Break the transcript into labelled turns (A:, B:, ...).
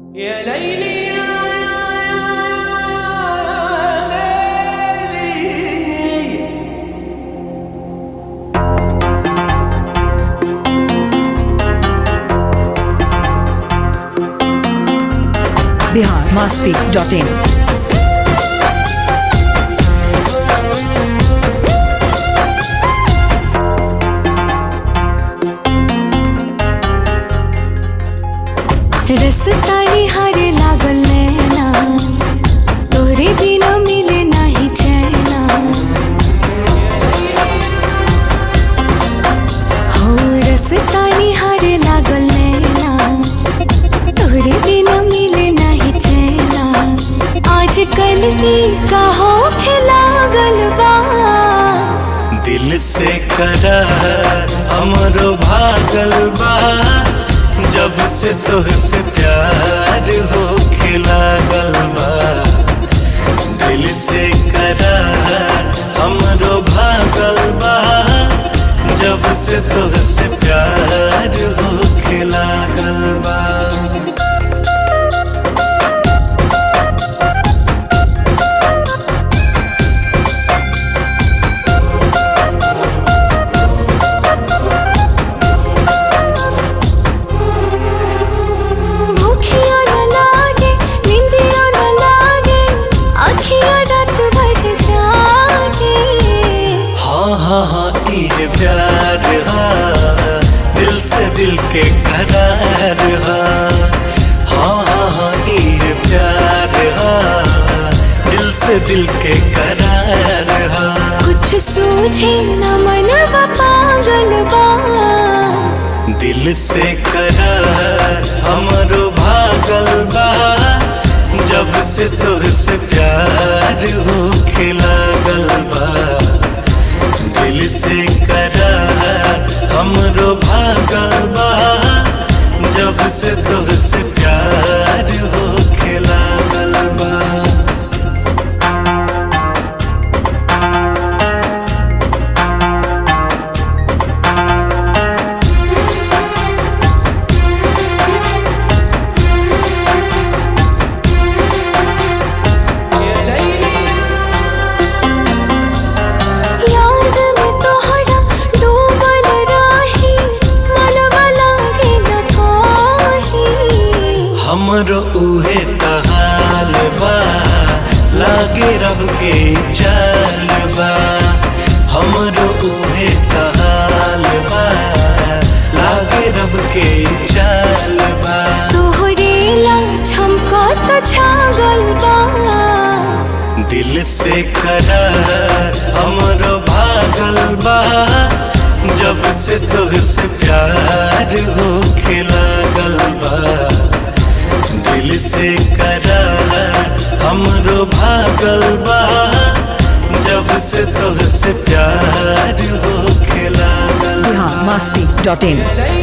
A: يا ليلي يا ليلي.
B: biharmasti.in
C: रसतानी हारे लागल नैना तोरे बिना मिले नाही चैना हो रसतानी हारे लागल नैना तोरे बिना मिले नाही चैना आजकल की कहो खिलागल बा
D: दिल से करार हमरो भागल बा जब से तोहसे प्यार हो लागल बा दिल से करार हमरो भागल बा जब से तोहसे प्यार हो लागल बा ये प्यार दिल से दिल के करार हाँ ये प्यार दिल से दिल के करार
C: कुछ सूझे न मनवा पागल बा
D: दिल से करार हमरो भागल बा जब से तोहसे प्यार हो लागल बा दिल से करार हमरो भागल बा जब से तोहसे प्यार हो लागल बा हमरो उहे तहाल बा लागे रब के चाल बा हमरो उहे तहाल बा लागे रब के चाल बा
C: तोहरे ला छमका तो छागल बा
D: दिल से करार हमरो भागल बा जब से तोहसे प्यार हो लागल बा दिल से करार हमरो भागल बा जब से तोहसे प्यार हो लागल बा
B: biharmasti.in